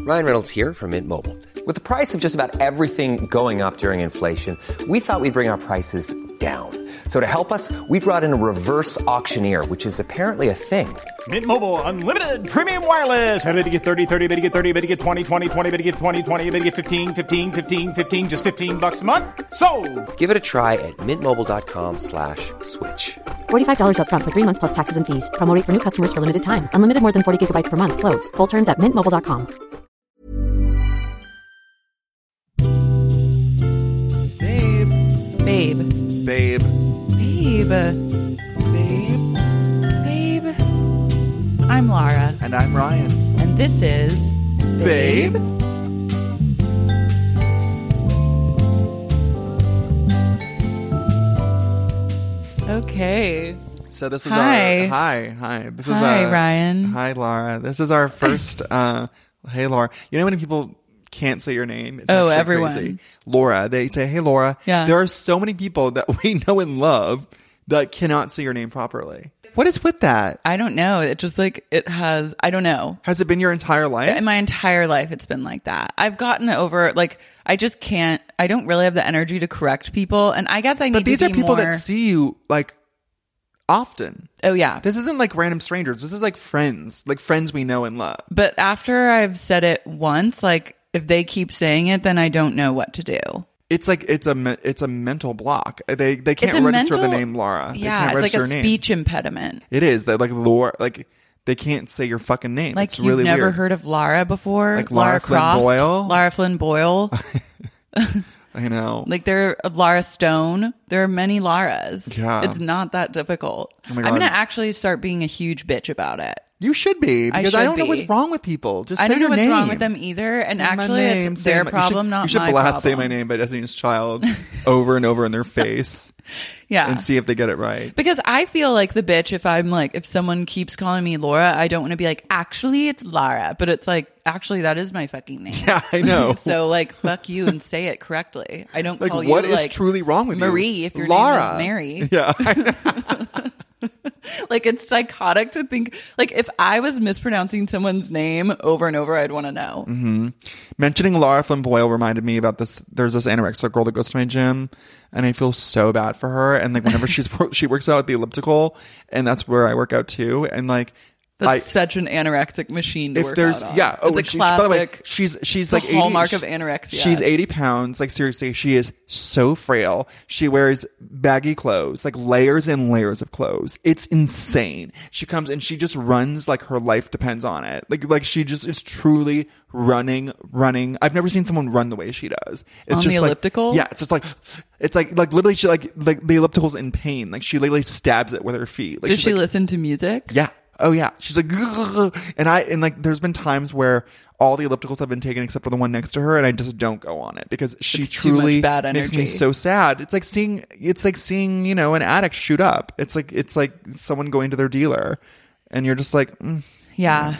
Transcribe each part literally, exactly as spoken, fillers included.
Ryan Reynolds here from Mint Mobile. With the price of just about everything going up during inflation, we thought we'd bring our prices down. So to help us, we brought in a reverse auctioneer, which is apparently a thing. Mint Mobile Unlimited Premium Wireless. How to get thirty, thirty, how to get thirty, how to get twenty, twenty, twenty, how to get twenty, twenty, how to get fifteen, fifteen, fifteen, fifteen, just fifteen bucks a month? Sold! Give it a try at mintmobile.com slash switch. forty-five dollars up front for three months plus taxes and fees. Promo rate for new customers for limited time. Unlimited more than forty gigabytes per month. Slows full terms at mint mobile dot com. Babe. Babe. Babe. Babe. Babe. Babe. I'm Lara. And I'm Ryan. And this is Babe. Babe. Okay. So this is hi. our hi hi. This hi, is our, Ryan. Hi, Laura. This is our first. uh Hey, Laura. You know when people can't say your name? It's oh, actually everyone. Crazy. Laura. They say, "Hey, Laura." Yeah. There are so many people that we know and love that cannot say your name properly. What is with that? I don't know. It just like it has. I don't know. Has it been your entire life? In my entire life, it's been like that. I've gotten over like I just can't. I don't really have the energy to correct people, and I guess I need. But these to are be people more... that see you like often. Oh yeah. This isn't like random strangers. This is like friends, like friends we know and love. But after I've said it once, like if they keep saying it, then I don't know what to do. It's like it's a me- it's a mental block. They they can't It's a register mental- the name Laura. They Yeah, can't it's like register a her name. speech impediment. It is that like Laura, like they can't say your fucking name. Like it's you've really never weird. heard of Lara before, Like Lara Flynn Croft, Boyle? Lara Flynn Boyle. I know. Like there, Lara Stone. There are many Laras. Yeah. It's not that difficult. Oh my I'm God. gonna actually start being a huge bitch about it. You should be I because I, should don't know be. what's wrong with people. Just I say don't know your what's name. wrong with them either. And Say my actually, name, it's say their my- problem, you should, not you should my blast problem. "Say My Name" by Destiny's Child over and over in their face. Yeah. And see if they get it right. Because I feel like the bitch if I'm like, if someone keeps calling me Laura, I don't want to be like, actually, it's Lara. But it's like, actually, that is my fucking name. Yeah, I know. So, like, fuck you and say it correctly. I don't Like, call what you, is like, truly wrong with you? Marie if your Laura. name is Mary. Yeah. I know. Like, it's psychotic to think, like, if I was mispronouncing someone's name over and over, I'd want to know. Mm-hmm. Mentioning Lara Flynn Boyle reminded me about this. There's this anorexic girl that goes to my gym, and I feel so bad for her. And like whenever she's she works out at the elliptical, and that's where I work out too. And like That's I, such an anorexic machine to if work there's out on. yeah, oh, it's a she, classic. by the way, she's she's the like eighty, hallmark she- of anorexia. She's eighty pounds. Like seriously, she is so frail. She wears baggy clothes, like layers and layers of clothes. It's insane. She comes and she just runs like her life depends on it. Like like she just is truly running, running. I've never seen someone run the way she does. It's On just the like, elliptical? Yeah, it's just like it's like like literally she like like the elliptical's in pain. Like she literally stabs it with her feet. Like Does she's she like, listen to music? yeah. Oh yeah. She's like, "Ugh." And I, and like, there's been times where all the ellipticals have been taken except for the one next to her, and I just don't go on it because she It's too much truly bad makes me energy. so sad. It's like seeing, it's like seeing, you know, an addict shoot up. It's like, it's like someone going to their dealer, and you're just like, mm. Yeah.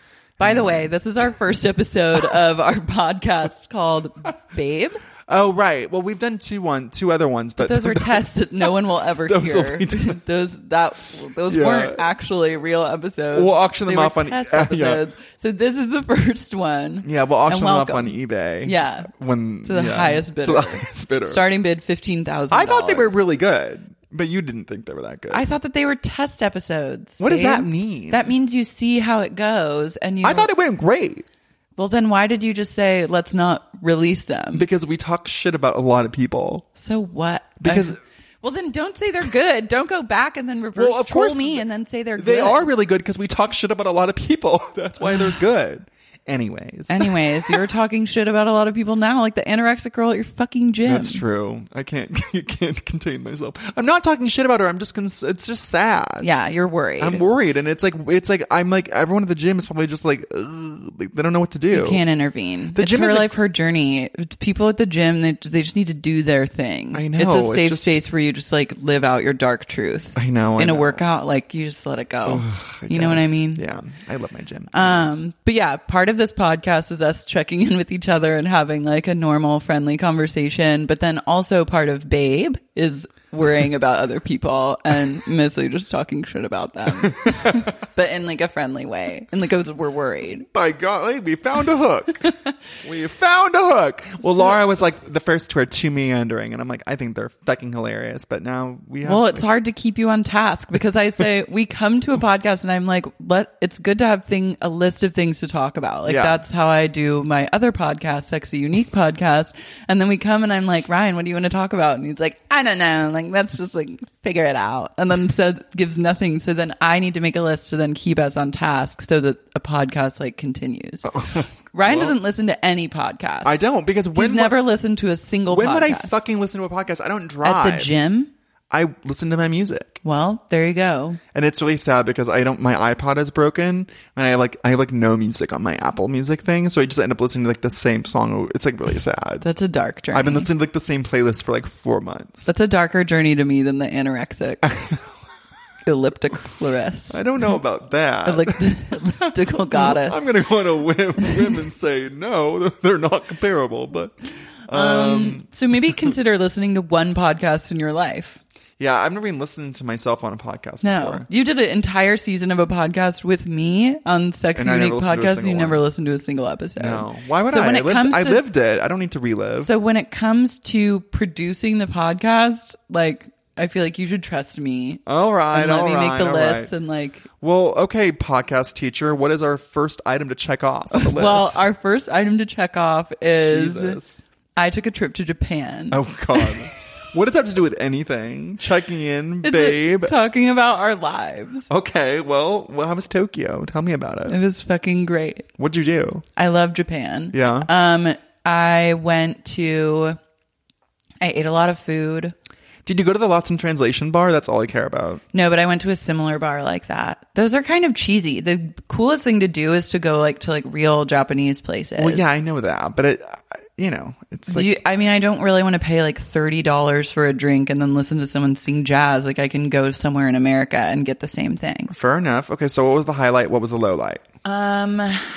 By the way, this is our first episode of our podcast called Babe. Oh right. Well, we've done two one, two other ones, but, But those are tests that no one will ever Those will hear. be done. those that those Yeah. weren't actually real episodes. We'll auction them They were off on- test uh, yeah. episodes. So this is the first one. yeah, we'll auction And them off welcome. on eBay. Yeah. when To the yeah, highest bidder. To the highest bidder. Starting bid fifteen thousand. I thought they were really good, but you didn't think they were that good. I thought that they were test episodes. What does babe. that mean? That means you see how it goes, and you. I thought it went great. Well, then why did you just say let's not release them? Because we talk shit about a lot of people. So what? Because- I- well, then don't say they're good. Don't go back and then reverse Well, of troll course me and then say they're They good. are really good because we talk shit about a lot of people. That's why they're good. Anyways. Anyways, you're talking shit about a lot of people now, like the anorexic girl at your fucking gym. That's true. I can't you can't contain myself. I'm not talking shit about her. I'm just cons- it's just sad. Yeah, you're worried. I'm worried, and it's like it's like I'm like everyone at the gym is probably just like, ugh, like they don't know what to do. You can't intervene. The it's gym her is like- life, her journey. People at the gym, they they just need to do their thing. I know, It's a it safe just- space where you just like live out your dark truth. I know. I In a know. workout, like you just let it go. Ugh, I you know what I guess. mean? Yeah, I love my gym. Um, but yeah, part of this podcast is us checking in with each other and having like a normal, friendly conversation. But then also part of Babe is worrying about other people and mostly just talking shit about them. But in like a friendly way. And like we're worried. By golly, we found a hook. We found a hook. Well, Laura was like the first to are too meandering. And I'm like, I think they're fucking hilarious. But now we have. Well, it's hard to keep you on task because I say we come to a podcast and I'm like, let it's good to have thing a list of things to talk about. Like Yeah. that's how I do my other podcast, Sexy Unique podcast. And then we come and I'm like, Ryan, what do you want to talk about? And he's like, I don't know. Like, let's just like figure it out. And then says gives nothing. So then I need to make a list to then keep us on task so that a podcast like continues. Ryan Well, doesn't listen to any podcast. I don't because when He's never listened to a single When podcast. would I fucking listen to a podcast? I don't drive. At the gym? I listen to my music. Well, there you go. And it's really sad because I don't. My iPod is broken, and I have like I have like no music on my Apple Music thing, so I just end up listening to like the same song. It's like really sad. That's a dark journey. I've been listening to like the same playlist for like four months. That's a darker journey to me than the anorexic elliptic Clarisse. I don't know about that. Ellipt- elliptical goddess. I'm gonna go on a whim, whim and say no, they're not comparable. But um, so maybe consider listening to one podcast in your life. yeah, I've never even listened to myself on a podcast No, before. you did an entire season of a podcast with me on Sexy And I never Unique listened to a podcast, and single you never one. listened to a single episode. No, why would so I? When I, it lived, comes I to, lived it. I don't need to relive. So when it comes to producing the podcast, like I feel like you should trust me. all right, and let all me right, make the all list right. and like. Well, okay, podcast teacher, what is our first item to check off on the list? Well, our first item to check off is Jesus. I took a trip to Japan. Oh God, what does that have to do with anything? Checking in, It's babe. talking about our lives. Okay, well, well, how was Tokyo? Tell me about It it. was fucking great. What'd you do? I love Japan. Yeah. Um, I went to. I ate a lot of food. Did you go to the Lots in Translation bar? That's all I care about. No, but I went to a similar bar like that. Those are kind of cheesy. The coolest thing to do is to go like to like real Japanese places. Well, yeah, I know that, but it, you know, it's Do like you, I mean, I don't really want to pay like thirty dollars for a drink and then listen to someone sing jazz. Like I can go somewhere in America and get the same thing. fair enough. Okay, so what was the highlight? What was the low light? Um,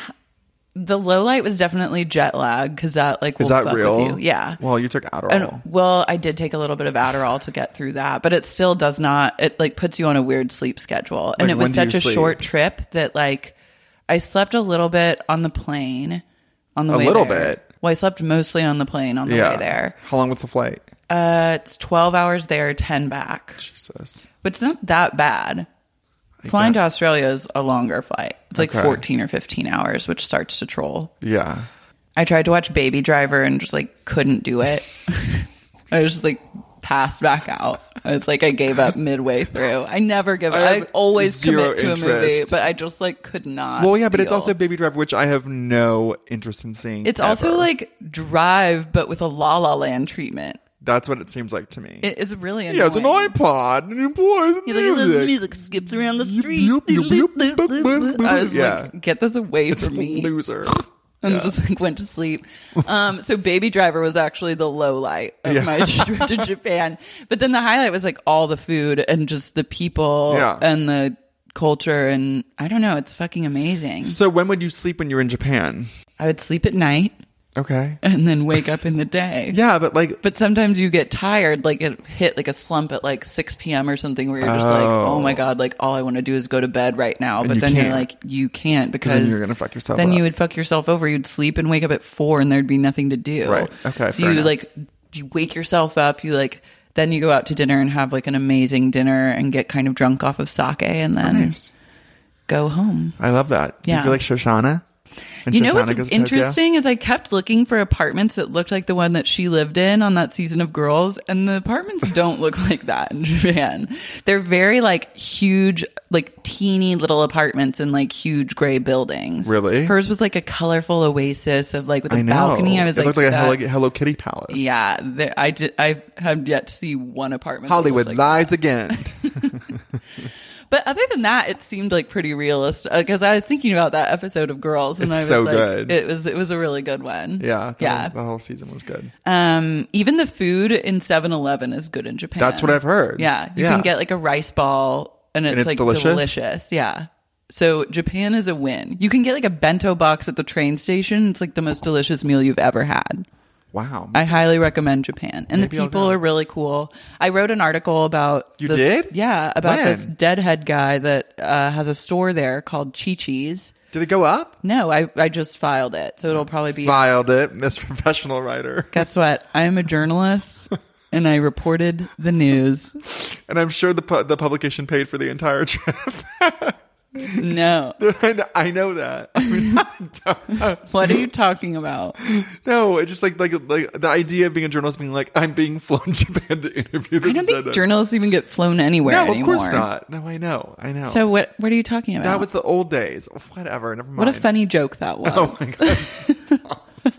the low light was definitely jet lag because that like will Is that fuck real? with you. Yeah. Well, you took Adderall. And, well, I did take a little bit of Adderall to get through that, but it still does not. It like puts you on a weird sleep schedule, and Like, it was when do such you a sleep? short trip that like I slept a little bit on the plane on the A way little there. bit? Well, I slept mostly on the plane on the yeah. way there. How long was the flight? Uh, it's twelve hours there, ten back, Jesus. but it's not that bad. Flying to Australia is a longer flight. It's like Okay. fourteen or fifteen hours, which starts to troll. Yeah. I tried to watch Baby Driver and just like couldn't do it. I was just like passed back out. I was like I gave up midway through. I never give up. I I, have always zero commit to a movie, interest. but I just like could not. Well, yeah, but it's deal. also Baby Driver, which I have no interest in seeing. it's also ever. like Drive, but with a La La Land treatment. That's what it seems like to me. It is really annoying. yeah, it's an iPod and it plays He's like, music. the music skips around the Yup, street. yup, yup, yup, yup, yup, yup. I was Yeah. like, get this away It's a from me. loser. And Yeah. just like went to sleep. Um, so Baby Driver was actually the low light of Yeah. my trip to Japan. But then the highlight was like all the food and just the people Yeah. and the culture. And I don't know, it's fucking amazing. So when would you sleep when you were in Japan? I would sleep at night Okay. and then wake up in the day. Yeah, but like, But sometimes you get tired, like it hit like a slump at like six p.m. or something where you're just like, oh my God, like all I want to do is go to bed right now. And But you then can't. you're like, you can't because then you're gonna fuck yourself Then up. you would fuck yourself over. You'd sleep and wake up at four and there'd be nothing to do. Right. Okay, So fair you enough. like, you wake yourself up, you like, then you go out to dinner and have like an amazing dinner and get kind of drunk off of sake and then nice. go home. I love that. Do you Yeah. feel like Shoshana? When You know Shoshana what's goes to Tokyo? interesting is I kept looking for apartments that looked like the one that she lived in on that season of Girls, and the apartments don't look like that in Japan. They're very like huge, like teeny little apartments in like huge gray buildings. Really? Hers was like a colorful oasis of like with a I know. balcony. I was it like, looked like a that- Hello, Hello Kitty palace. yeah. There, I did. I have yet to see one apartment. that Hollywood looked like lies again. But other than that, it seemed like pretty realistic because I was thinking about that episode of Girls, and It's I was so like, good. It was it was a really good one. Yeah. That, yeah. That whole season was good. Um, even the food in seven eleven is good in Japan. That's what I've heard. Yeah, you Yeah. can get like a rice ball, and it's, And it's like delicious? delicious. Yeah. So Japan is a win. You can get like a bento box at the train station. It's like the most delicious meal you've ever had. Wow. I highly recommend Japan. And Maybe the I'll people go. are really cool. I wrote an article about... You this, did? Yeah, about When? this deadhead guy that uh, has a store there called Chi-Chi's. Did it go up? No, I, I just filed it. So it'll probably be... Filed it, Miss Professional Writer. Guess what? I am a journalist and I reported the news. And I'm sure the pu- the publication paid for the entire trip. No. I know- I know that. I mean, What are you talking about? no, it's just like like like the idea of being a journalist being like, I'm being flown to Japan to interview this. I don't think dead- journalists even get flown anywhere No, anymore. of course not. No, I know. I know. So what what are you talking about? that was the old days. Whatever. Never mind. What a funny joke that was. Oh my god. Stop.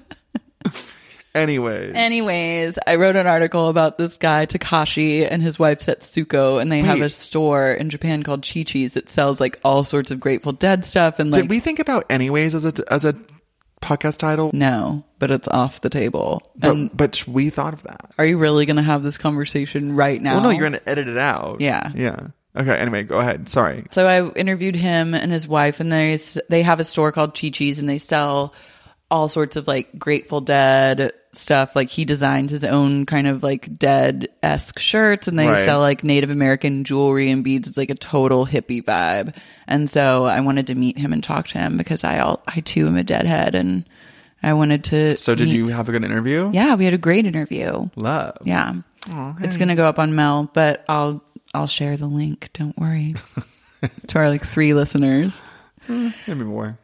Anyways. Anyways, I wrote an article about this guy, Takashi, and his wife, Setsuko, and they have Wait. a store in Japan called Chi-Chi's that sells like all sorts of Grateful Dead stuff. And like, Did we think about anyways as a as a podcast title? no, but it's off the table. But, and but we thought of that. are you really going to have this conversation right now? Well, no, you're going to edit it out. Yeah. Yeah. Okay. Anyway, go ahead. Sorry. So I interviewed him and his wife, and they they have a store called Chi-Chi's, and they sell all sorts of like Grateful Dead stuff. Like he designed his own kind of like Dead-esque shirts, and they Right. sell like Native American jewelry and beads. It's like a total hippie vibe. And so I wanted to meet him and talk to him because I all, I too am a Deadhead, and I wanted to. So did meet- you have a good interview? Yeah, we had a great interview. Love. Yeah, it's gonna go up on Mel, but I'll I'll share the link. Don't worry. To our like three listeners. Maybe more.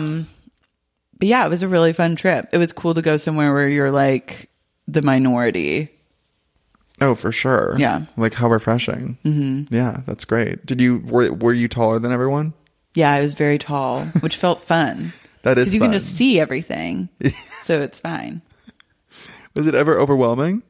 But yeah, it was a really fun trip. It was cool to go somewhere where you're like the minority. Oh, for sure. Yeah. Like how refreshing. Mm-hmm. Yeah, that's great. Did you were were you taller than everyone? Yeah, I was very tall, which felt fun. That is Because you fun. can just see everything. So it's fine. Was it ever overwhelming?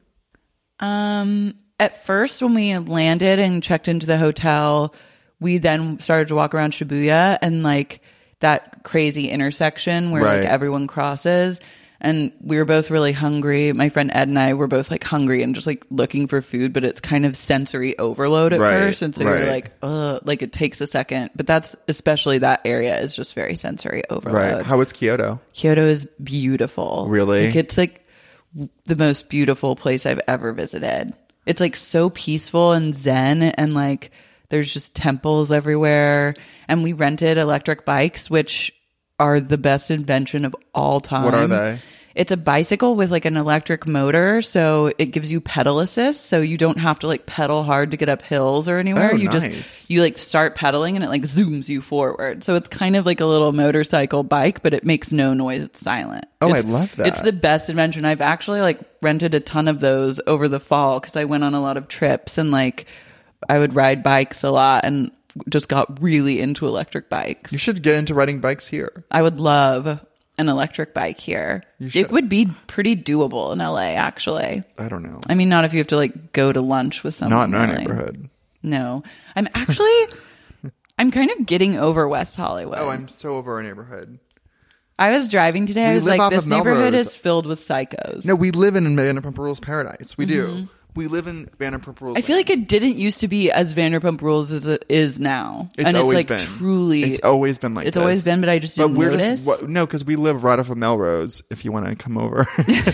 Um, at first, when we landed and checked into the hotel, we then started to walk around Shibuya and like that crazy intersection where Right. like everyone crosses. And we were both really hungry. My friend Ed and I were both like hungry and just like looking for food, but it's kind of sensory overload at Right, first. And so right. you're like, ugh, like it takes a second. But that's especially that area is just very sensory overload. Right. How was Kyoto? Kyoto is beautiful. Really? Like it's like the most beautiful place I've ever visited. It's like so peaceful and zen, and like there's just temples everywhere. And we rented electric bikes, which are the best invention of all time. What are they? It's a bicycle with like an electric motor, so it gives you pedal assist, so you don't have to like pedal hard to get up hills or anywhere. Oh, you nice. just you like start pedaling and it like zooms you forward. So it's kind of like a little motorcycle bike, but it makes no noise. It's silent. Oh, I It's- love that. It's the best invention. I've actually like rented a ton of those over the fall because I went on a lot of trips and like I would ride bikes a lot and just got really into electric bikes. You should get into riding bikes here. I would love an electric bike here. should. It would be pretty doable in L A, actually. I don't know. I mean, not if you have to like go to lunch with Not someone. in our really. neighborhood. No, I'm actually, I'm kind of getting over West Hollywood. Oh, I'm so over our neighborhood. I was driving today. I We was live like, off this of neighborhood Melrose. is filled with psychos. No, we live in Vanderpump Rules paradise. We do. We live in Vanderpump Rules. Mm-hmm. I feel like it didn't used to be as Vanderpump Rules as it is now. It's and it's always like been. truly. It's always been like It's this. always been, but I just didn't we're notice. just what, no, because we live right off of Melrose. If you want to come over,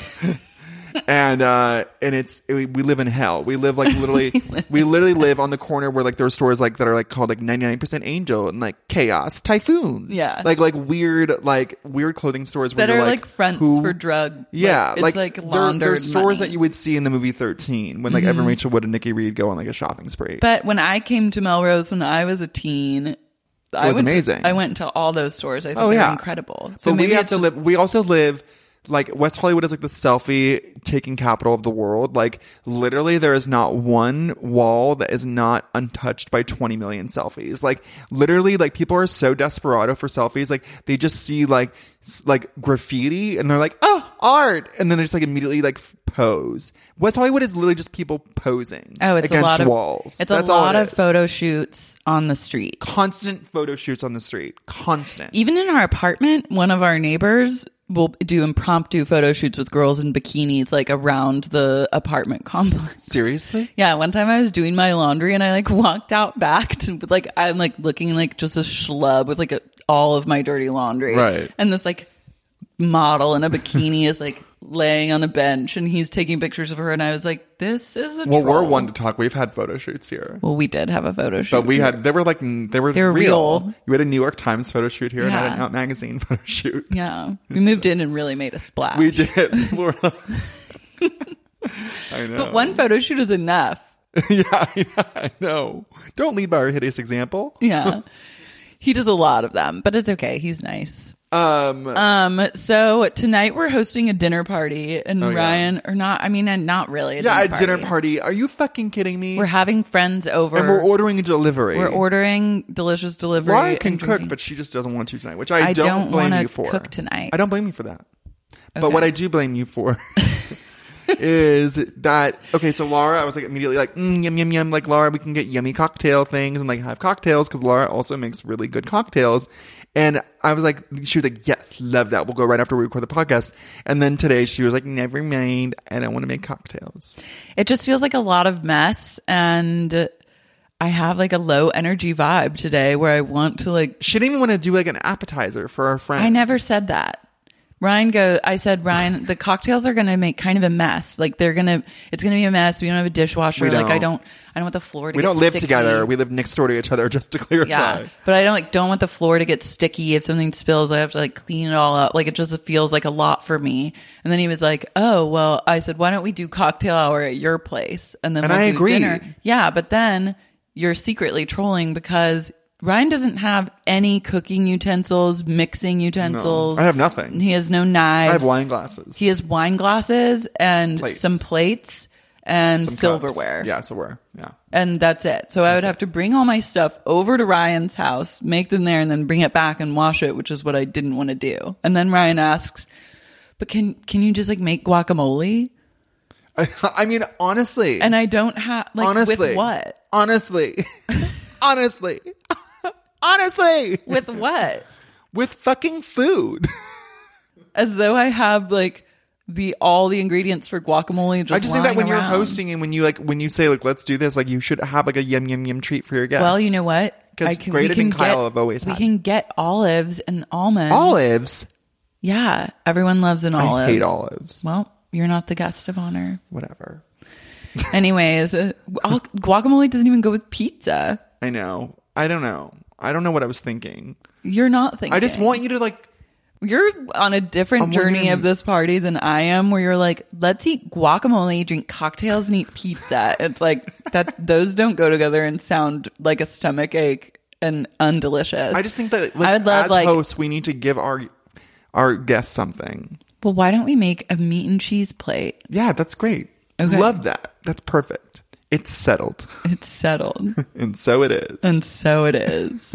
and uh, and it's we we live in hell. We live like literally. we literally live on the corner where like there are stores like that are like called like ninety-nine percent Angel and like Chaos Typhoon. Yeah. like like weird like weird clothing stores where that you're are like, like fronts who- for drug. Yeah, it's like, like they're, laundered they're stores money. Mm-hmm. that you would see in the movie thirteen when like Evan Rachel Wood and Nikki Reed go on like a shopping spree. But when I came to Melrose when I was a teen, I was went to- amazing. I went to all those stores. I think Oh, they're yeah. incredible. So But maybe we have it's to just- live. We also live like West Hollywood is like the selfie taking capital of the world. Like literally, there is not one wall that is not untouched by twenty million selfies. Like literally, like people are so desperado for selfies. Like they just see like s- like graffiti and they're like, oh, art, and then they just like immediately like f- pose. West Hollywood is literally just people posing. Oh, it's against a lot of walls. It's That's a all lot it of is. photo shoots on the street. Constant photo shoots on the street. Constant. Even in our apartment, one of our neighbors will do impromptu photo shoots with girls in bikinis like around the apartment complex. Seriously? Yeah, one time I was doing my laundry and I like walked out back to like I'm like looking like just a schlub with like a, all of my dirty laundry. Right. And this like model in a bikini is like laying on a bench and he's taking pictures of her, and I was like, this is a Well, troll. we're one to talk. We've had photo shoots here. Well, we did have a photo shoot. But we had, they were like, they were, They were real. real. You had a New York Times photo shoot here and I had an Yeah. Out Magazine photo shoot. Yeah. We moved in and really made a splash. We did. People were like- I know. But one photo shoot is enough. yeah, yeah, I know. Don't lead by our hideous example. Yeah. He does a lot of them, but it's okay. He's nice. Um, Um, so tonight we're hosting a dinner party, and Oh, yeah. Ryan, or not, I mean, not really. A yeah, dinner a dinner party. party. Are you fucking kidding me? We're having friends over. and we're ordering a delivery. We're ordering delicious delivery. Ryan can and cook, drinking. but she just doesn't want to tonight, which I, I don't, don't blame wanna you for. cook tonight. I don't blame you for that. But Okay. what I do blame you for is that, okay, so Laura, I was like immediately like, mm, yum, yum, yum. Like, Laura, we can get yummy cocktail things and like have cocktails because Laura also makes really good cocktails. And I was like, she was like, yes, love that. We'll go right after we record the podcast. And then today she was like, never mind. I don't want to make cocktails. It just feels like a lot of mess, and I have like a low energy vibe today where I want to like. She didn't even want to do like an appetizer for our friends. I never said that. Ryan go. I said, Ryan, the cocktails are going to make kind of a mess. Like they're going to, it's going to be a mess. We don't have a dishwasher. We Like I don't. don't, I don't want the floor to We get don't live sticky. together. We live next door to each other, just to clarify. Yeah. But I don't like, don't want the floor to get sticky. If something spills, I have to like clean it all up. Like it just feels like a lot for me. And then he was like, oh, well, I said, why don't we do cocktail hour at your place? And then And we'll I do agreed. dinner. Yeah. But then you're secretly trolling because Ryan doesn't have any cooking utensils, mixing utensils. I have nothing. He has no knives. I have wine glasses. He has wine glasses and Plates. some plates and Some silverware. cups. Yeah, silverware. Yeah. And that's it. So I would have to bring all my stuff over to Ryan's house, make them there, and then bring it back and wash it, which is what I didn't want to do. And then Ryan asks, but can can you just like make guacamole? I, I mean, honestly. And I don't have like honestly. with what? Honestly. honestly. honestly. With what? With fucking food. As though I have like the all the ingredients for guacamole just I just think that lying when you're around. hosting and when you like when you say like let's do this, like you should have like a yum yum yum treat for your guests. Well, you know what? 'Cause I can- Graydon we can and Kyle get- have always We had. can get olives and almonds. Olives. Yeah, everyone loves an olive. I hate olives. Well, you're not the guest of honor. Whatever. Anyways, uh, all- guacamole doesn't even go with pizza. I know. I don't know. I don't know what I was thinking. You're not thinking. I just want you to like You're on a different I'm journey wondering- of this party than I am, where you're like, let's eat guacamole, drink cocktails, and eat pizza. It's like that; those don't go together and sound like a stomach ache and undelicious. I just think that like, I would love as like. hosts we need to give our our guests something. Well, why don't we make a meat and cheese plate? Yeah, that's great. Okay. Love that. That's perfect. It's settled. It's settled, And so it is. and so it is.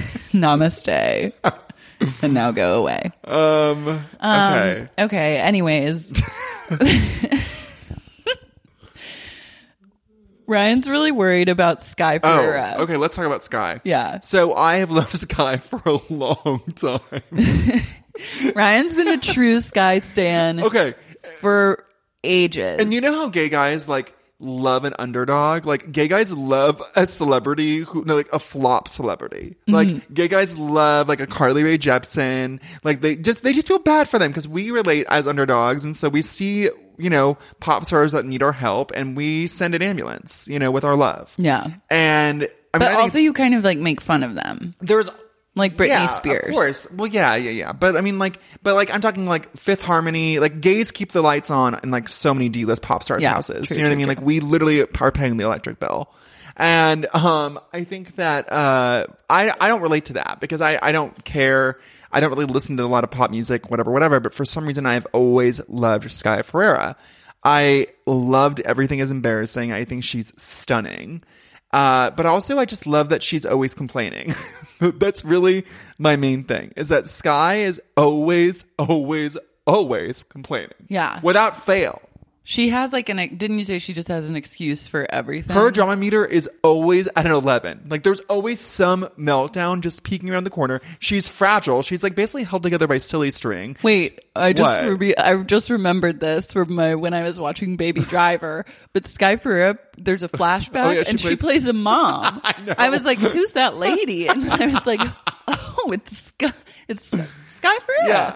Namaste. And now go away. um okay. Okay. Anyways. Ryan's really worried about Sky Ferreira. Oh, okay, let's talk about Sky. Yeah. So I have loved Sky for a long time. Ryan's been a true Sky stan Okay. for ages. And you know how gay guys like love an underdog? Like gay guys love a celebrity who no, like a flop celebrity. Like gay guys love like a Carly Rae Jepsen. Like they just they just feel bad for them because we relate as underdogs, and so we see, you know, pop stars that need our help and we send an ambulance, you know, with our love. Yeah. And I mean, But I think also it's- you kind of like make fun of them. there's Like Britney yeah, Spears. Of course. Well, yeah, yeah, yeah. But I mean, like, but like, I'm talking like Fifth Harmony. Like, gays keep the lights on in like so many D-list pop stars' Yeah, houses. true, you know what I true, mean? true. Like, we literally are paying the electric bill. And um, I think that uh, I I don't relate to that because I I don't care. I don't really listen to a lot of pop music, whatever, whatever. But for some reason, I've always loved Sky Ferreira. I loved Everything Is Embarrassing. I think she's stunning. Uh, but also I just love that she's always complaining. That's really my main thing, is that Sky is always, always, always complaining. Yeah. Without fail. She has like an, didn't you say she just has an excuse for everything? Her drama meter is always at an eleven. Like, there's always some meltdown just peeking around the corner. She's fragile. She's like basically held together by silly string. Wait, I just What? re- I just remembered this from my when I was watching Baby Driver. But Sky Ferreira, there's a flashback, Oh, yeah, she and she plays- plays a mom. I know. I was like, "Who's that lady?" And I was like, "Oh, it's Sky, it's Sky Ferreira." Yeah.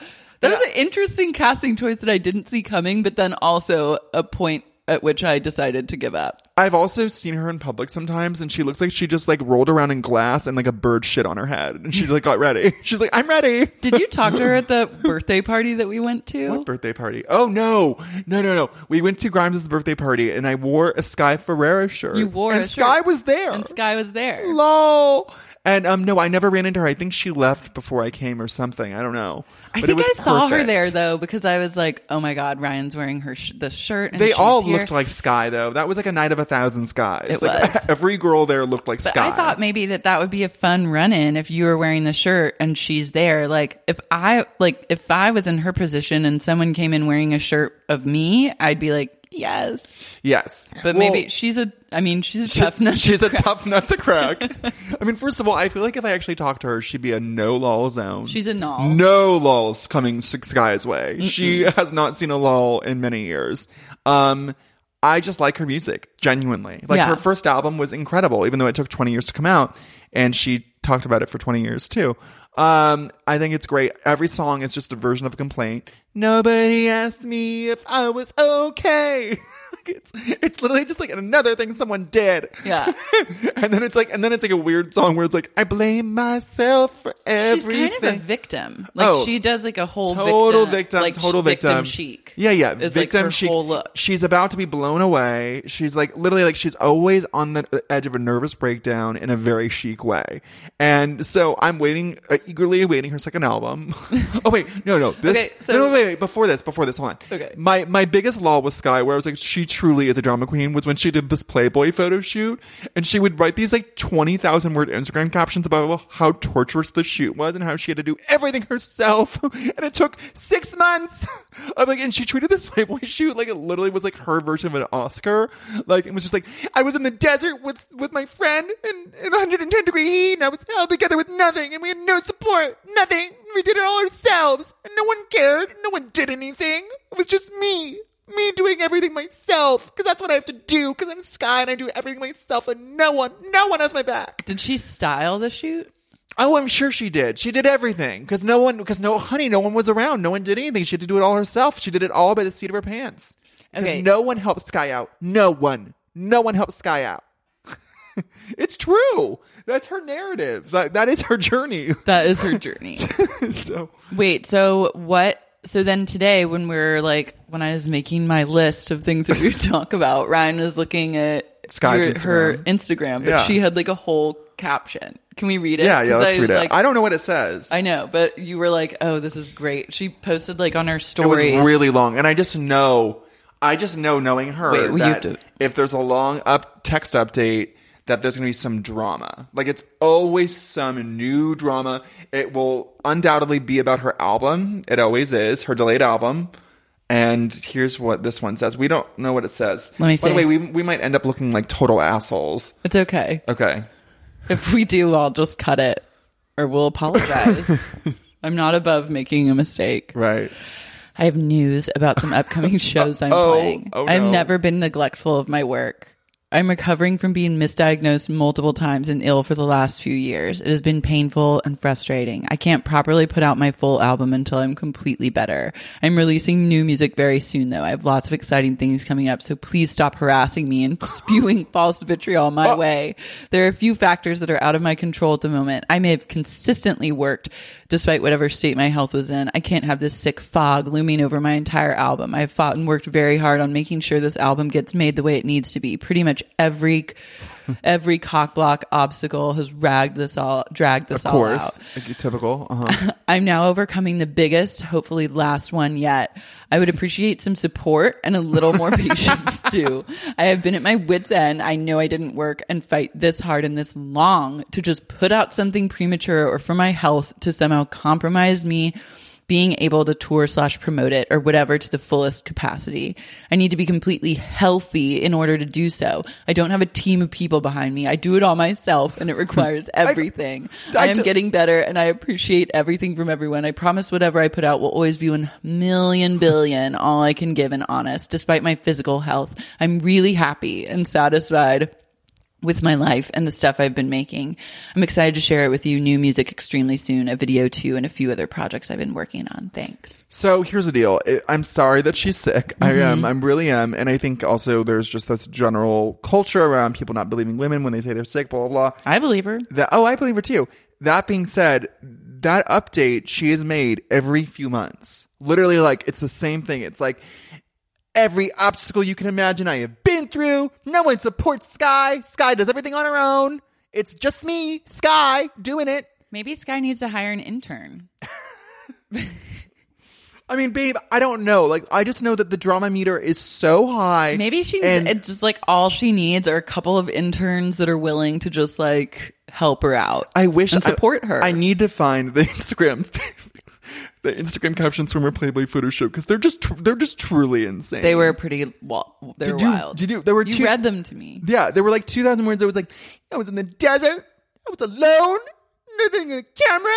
That was an interesting casting choice that I didn't see coming, but then also a point at which I decided to give up. I've also seen her in public sometimes, and she looks like she just like rolled around in glass and like a bird shit on her head, and she like got ready. She's like, I'm ready. Did you talk to her at the birthday party that we went to? What birthday party? Oh no, no, no, no. We went to Grimes' birthday party, and I wore a Sky Ferreira shirt. You wore and a Sky shirt. was there. And Sky was there. Lol. And um, no, I never ran into her. I think she left before I came or something. I don't know. I But think it I was saw her perfect. there though, because I was like, "Oh my God, Ryan's wearing her sh- the shirt." And They she's all here. looked like Sky, though. That was like a night of a thousand skies. It like, was. Every girl there looked like But Sky. I thought maybe that that would be a fun run-in if you were wearing the shirt and she's there. Like if I like if I was in her position and someone came in wearing a shirt of me, I'd be like, yes. Yes. But Well, maybe she's a. I mean, she's a tough she's, nut. to she's a crack. tough nut to crack. I mean, first of all, I feel like if I actually talked to her, she'd be a no lull zone. She's a null. No lulls coming Sky's way. Mm-mm. She has not seen a lull in many years. Um, I just like her music, genuinely. Like Yeah. her first album was incredible, even though it took twenty years to come out, and she talked about it for twenty years too. Um, I think it's great. Every song is just a version of a complaint. Nobody asked me if I was okay. It's, it's literally just like another thing someone did. Yeah. and then it's like, and then it's like a weird song where it's like, I blame myself for She's everything. kind of a victim. Like Oh. she does like a whole Total victim, victim, like total sh- victim. chic. Yeah, yeah. Is Victim like her chic. whole look. She's about to be blown away. She's like, literally like, she's always on the edge of a nervous breakdown in a very chic way. And so I'm waiting, uh, eagerly awaiting her second album. oh, wait. No, no. This, Okay, so- no, no, wait, wait. Before this, before this, hold on. Okay. My, my biggest lull with Sky, where I was like, she truly is a drama queen, was when she did this Playboy photo shoot, and she would write these like twenty thousand word Instagram captions about how torturous the shoot was and how she had to do everything herself. And it took six months of like, and she treated this Playboy shoot like it literally was like her version of an Oscar. Like, it was just like, I was in the desert with, with my friend in, in one hundred ten degree heat, and I was held together with nothing, and we had no support, nothing. We did it all ourselves, and no one cared. No one did anything. It was just me. Me doing everything myself, because that's what I have to do, because I'm Sky and I do everything myself, and no one, no one has my back. Did she style the shoot? Oh, I'm sure she did. She did everything, because no one, because no, honey, no one was around. No one did anything. She had to do it all herself. She did it all by the seat of her pants. Because Okay. no one helped Sky out. No one. No one helped Sky out. It's true. That's her narrative. That, that is her journey. That is her journey. so Wait, so what? So then today, when we were like, when I was making my list of things that we would talk about, Ryan was looking at Sky's your- her Instagram. Instagram, but Yeah. she had like a whole caption. Can we read it? yeah, yeah, 'Cause let's I read was it. like- I don't know what it says. I know, but you were like, "Oh, this is great." She posted like on her It stories. was really long, and I just know, I just know, knowing her, Wait, well, you have that to- if there's a long up text update, that there's going to be some drama. Like, it's always some new drama. It will undoubtedly be about her album. It always is, her delayed album. And here's what this one says. We don't know what it says. Let me By the see. way, we we might end up looking like total assholes. It's okay. Okay. If we do, I'll just cut it, or we'll apologize. I'm not above making a mistake. Right. I have news about some upcoming shows I'm Oh, playing. oh I've no. never been neglectful of my work. I'm recovering from being misdiagnosed multiple times and ill for the last few years. It has been painful and frustrating. I can't properly put out my full album until I'm completely better. I'm releasing new music very soon, though. I have lots of exciting things coming up, so please stop harassing me and spewing false vitriol my way. There are a few factors that are out of my control at the moment. I may have consistently worked despite whatever state my health was in. I can't have this sick fog looming over my entire album. I have fought and worked very hard on making sure this album gets made the way it needs to be. Pretty much every every cock block obstacle has dragged this all dragged this Of all course. out. Like, typical. Uh-huh. I'm now overcoming the biggest, hopefully last one yet. I would appreciate some support and a little more patience too. I have been at my wit's end. I know I didn't work and fight this hard and this long to just put out something premature or for my health to somehow compromise me being able to tour slash promote it or whatever to the fullest capacity. I need to be completely healthy in order to do so. I don't have a team of people behind me. I do it all myself and it requires everything. I, I am d- getting better and I appreciate everything from everyone. I promise whatever I put out will always be one million billion all I can give and honest. Despite my physical health, I'm really happy and satisfied with my life and the stuff I've been making. I'm excited to share it with you. New music extremely soon, a video too, and a few other projects I've been working on. Thanks. So here's the deal. I'm sorry that she's sick. Mm-hmm. I am. I really am. And I think also there's just this general culture around people not believing women when they say they're sick, blah, blah, blah. I believe her. That, oh, I believe her too. That being said, that update she has made every few months. Literally, like, it's the same thing. It's like, every obstacle you can imagine I have been through. No one supports Sky. Sky does everything on her own. It's just me, Sky, doing it. Maybe Sky needs to hire an intern. I mean, babe, I don't know. Like, I just know that the drama meter is so high. Maybe she and- it's just like all she needs are a couple of interns that are willing to just like help her out. I wish and support I, her. I need to find the Instagram the Instagram captions from her Playboy photo shoot because they're just tr- they're just truly insane. They were pretty well, they were did you, wild. Did you? There were you two, read them to me. Yeah, there were like two thousand words. I was like, I was in the desert. I was alone. Nothing in the camera.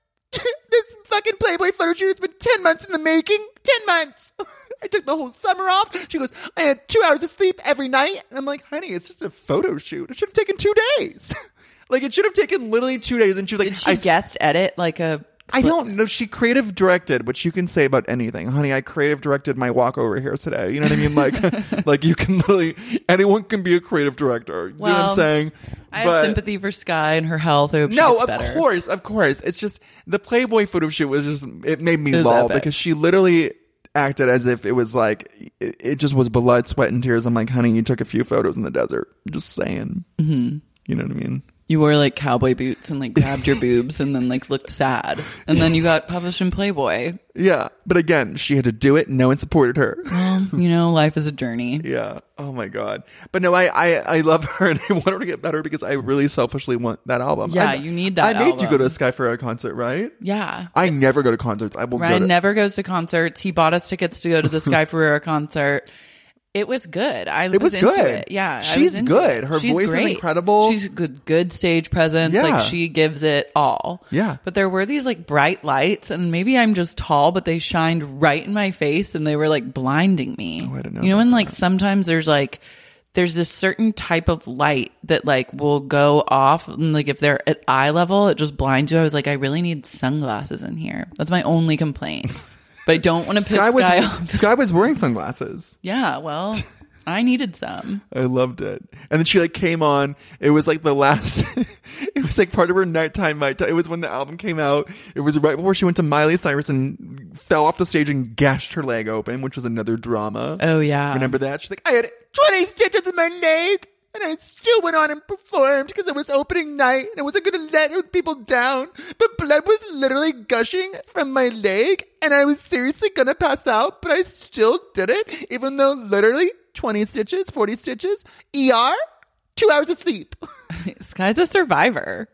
This fucking Playboy photo shoot has been ten months in the making. Ten months. I took the whole summer off. She goes, I had two hours of sleep every night. And I'm like, honey, it's just a photo shoot. It should have taken two days. Like, it should have taken literally two days. And she was like, Did she I guest edit like a... I don't know. She creative directed, which you can say about anything. Honey, I creative directed my walk over here today. You know what I mean? Like, like you can literally, anyone can be a creative director. You well, know what I'm saying? I but, have sympathy for Sky and her health. I hope she no, gets of better. course, of course. It's just, the Playboy photo shoot was just, it made me It was lol epic. because she literally acted as if it was like, it, it just was blood, sweat, and tears. I'm like, honey, you took a few photos in the desert. Just saying. Mm-hmm. You know what I mean? You wore like cowboy boots and like grabbed your boobs and then like looked sad. And then you got published in Playboy. Yeah. But again, she had to do it. No one supported her. Well, you know, life is a journey. Yeah. Oh my God. But no, I, I, I love her and I want her to get better because I really selfishly want that album. Yeah, I, you need that I made album. you go to a Sky Ferreira concert, right? Yeah. I never go to concerts. I will Ryan go to never goes to concerts. He bought us tickets to go to the Sky Ferreira concert. It was good. I It was into good. It. Yeah, I She's was into good. it. Her She's voice is great. incredible. She's good, good stage presence. Yeah. Like she gives it all. Yeah. But there were these like bright lights, and maybe I'm just tall, but they shined right in my face, and they were like blinding me. Oh, I didn't know You know, about when like that. sometimes there's like there's this certain type of light that like will go off, and like if they're at eye level, it just blinds you. I was like, I really need sunglasses in here. That's my only complaint. But I don't want to piss Sky was, Sky off. Sky was wearing sunglasses. Yeah, well, I needed some. I loved it. And then she like came on. It was like the last, it was like part of her nighttime. night It was when the album came out. It was right before she went to Miley Cyrus and fell off the stage and gashed her leg open, which was another drama. Oh, yeah. Remember that? She's like, I had twenty stitches in my leg and I still went on and performed because it was opening night and I wasn't going to let people down. But blood was literally gushing from my leg and I was seriously going to pass out, but I still did it, even though literally twenty stitches, forty stitches, E R, two hours of sleep. Sky's a survivor.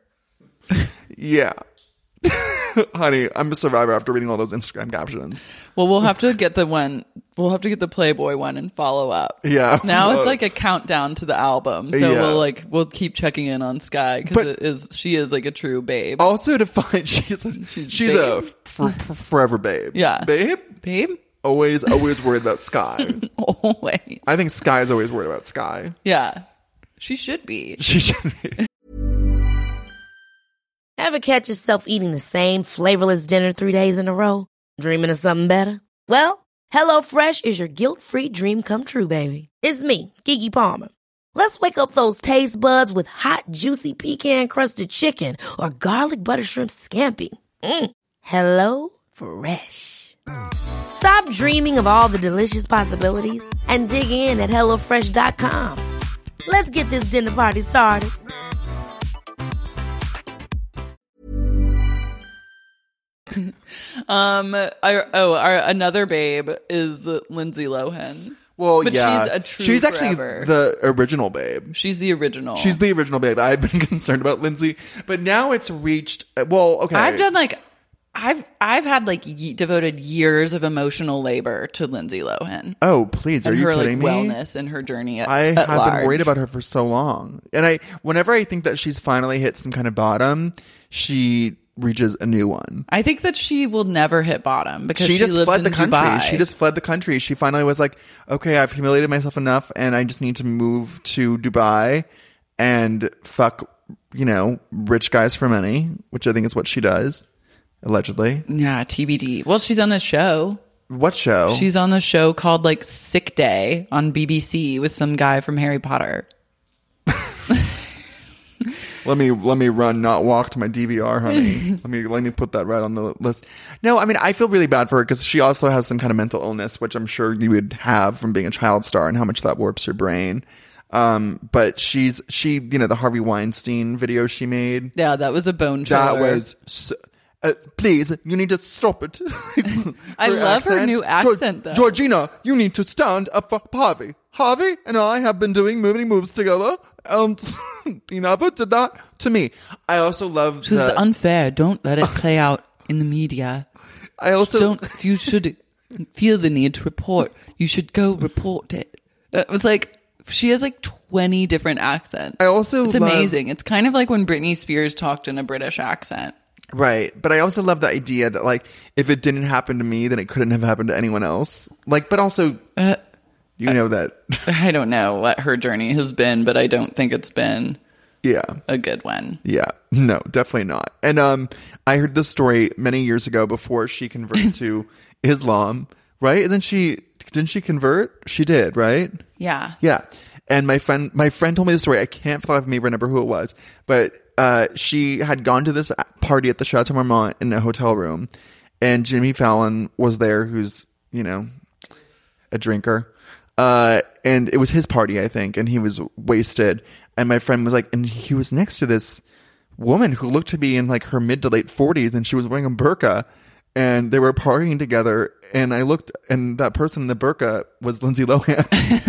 Yeah. Honey, I'm a survivor after reading all those Instagram captions. Well, we'll have to get the one. We'll have to get the Playboy one and follow up. Yeah. Now Well, it's like a countdown to the album, so Yeah. we'll like we'll keep checking in on Sky because But- it is she is like a true babe. Also to find, she's a, she's, She's a babe. f- f- forever babe. Yeah. Babe? Babe, Always, always worried about Sky. always. I think Sky is always worried about Sky. Yeah, she should be. She should be. Ever catch yourself eating the same flavorless dinner three days in a row? Dreaming of something better? Well, HelloFresh is your guilt-free dream come true, baby. It's me, Keke Palmer. Let's wake up those taste buds with hot, juicy pecan-crusted chicken or garlic butter shrimp scampi. Mm. Hello Fresh. Stop dreaming of all the delicious possibilities and dig in at hello fresh dot com. Let's get this dinner party started. Um. Our, oh, our another babe is Lindsay Lohan. Well, But yeah. she's a true She's actually forever. the original babe. She's the original. She's the original babe. I've been concerned about Lindsay, but now it's reached. Well, okay. I've done like I've I've had like ye- devoted years of emotional labor to Lindsay Lohan Oh, please! Are and you her like kidding me? wellness and her journey. At, I at have large. been worried about her for so long, and I, whenever I think that she's finally hit some kind of bottom, she reaches a new one. I think that she will never hit bottom because She she, just lives fled in the country. Dubai. She just fled the country. She finally was like, "Okay, I've humiliated myself enough, and I just need to move to Dubai." and fuck, you know, rich guys for money, which I think is what she does, allegedly. Yeah, T B D. Well, she's on a show. What show? She's on a show called like Sick Day on B B C with some guy from Harry Potter. Let me let me run, not walk to my D V R, honey. let me let me put that right on the list. No, I mean, I feel really bad for her because she also has some kind of mental illness, which I'm sure you would have from being a child star and how much that warps your brain. Um, but she's she, you know, the Harvey Weinstein video she made. Yeah, that was a bone chiller. That was. So, uh, please, you need to stop it. I love accent. her new accent, Georg- though. Georgina, you need to stand up for Harvey. Harvey and I have been doing many moves together. Um, he never did that to me. I also love This is unfair. Don't let it play out in the media. I also don't. If you should feel the need to report, you should go report it. It was like she has like twenty different accents. I also it's love, amazing. It's kind of like when Britney Spears talked in a British accent. Right. But I also love the idea that like if it didn't happen to me, then it couldn't have happened to anyone else. Like, but also uh, you know that I don't know what her journey has been, but I don't think it's been yeah a good one. Yeah. No, definitely not. And um I heard this story many years ago before she converted to Islam, right? Isn't she didn't she convert? She did, right? Yeah. Yeah. And my friend my friend told me the story. I can't for the life of me remember who it was, but uh she had gone to this party at the Chateau Marmont in a hotel room, and Jimmy Fallon was there, who's, you know, a drinker. Uh, and it was his party, I think, and he was wasted. And my friend was like, and he was next to this woman who looked to be in like her mid to late forties, and she was wearing a burqa, and they were partying together. And I looked, and that person in the burqa was Lindsay Lohan.